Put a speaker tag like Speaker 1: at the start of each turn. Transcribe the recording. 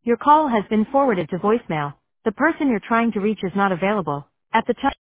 Speaker 1: Your call has been forwarded to voicemail. The person you're trying to reach is not available. At the time.